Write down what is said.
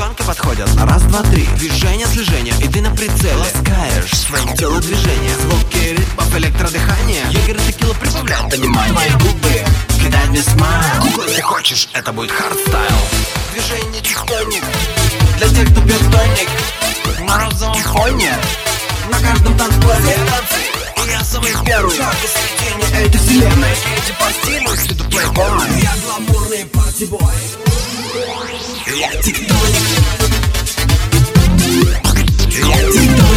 девчонки подходят на раз, два, три. Движение, слежение, и ты на прицеле. Ласкаешь своим телодвижением. Звуки ритмов, электродыхания. Егерь текила прибавляет понимание. Мои губы кидают мне смайл. Если хочешь, это будет хардстайл. Движение тектоник для тех, кто пьет тоник. На розовом фоне, на каждом танцполе. И я самый первый шаг из середины этой вселенной. Эти по стилю, всюду плейбой. Я гламурный партибой. Я тектоник. Я тектоник.